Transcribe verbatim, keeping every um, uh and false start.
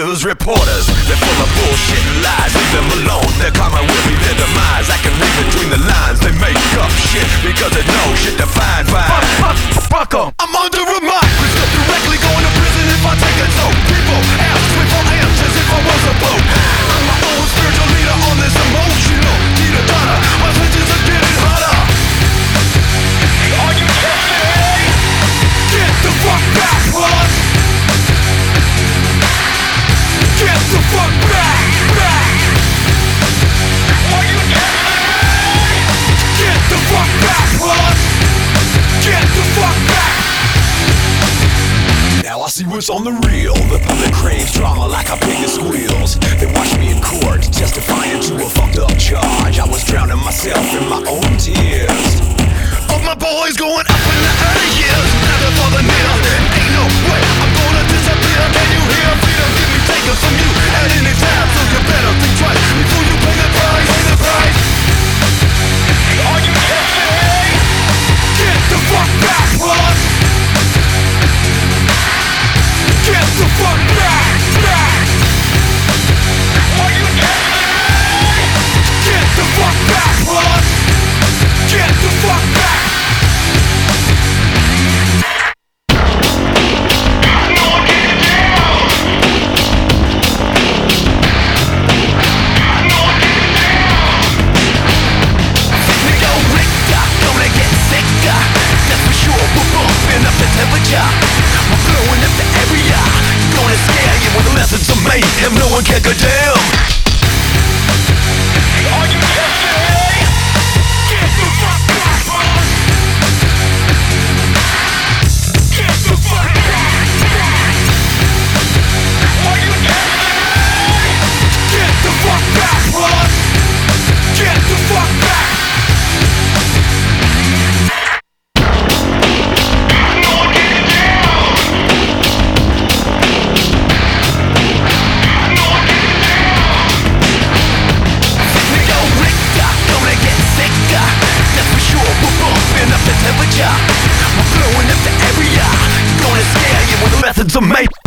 news reporters. They're full of bullshit and lies. Leave them alone, their karma will be their demise. I can read between the lines. They make up shit because they know shit to find. Fuck, fuck, fuck 'em. I'm under a microscope, directly going to prison if I take a toke. People ask me for answers if I was a boat. I'm my own spiritual leader on this emotional teeter totter. My senses are getting hotter. Are you kidding? Get the fuck back, plus. Get the fuck back, back. Are you kidding? Get the fuck back, plus. Get the fuck back. Now I see what's on the real. The public craves drama like a pig that squeals. They watch me in court, testifying to a fucked up charge. I was drowning myself in my own tears. All my boys going up in the early years. Never for the near. Ain't no way I'm gonna disappear. Can you hear freedom can be taken from you at any time? So you better think twice before you pay the price. Pay the price. Are you kidding? Get the fuck back, plus. Get the fuck back, back. Are you kidding? Get the fuck back, plus. Get the fuck back. If no one can go down. Are you kidding? Get the fuck back, boss. Get the fuck back, back. Are you kidding? Get the fuck back, boss. Get the fuck back. We're blowing up the area. Gonna scare you with methods of made.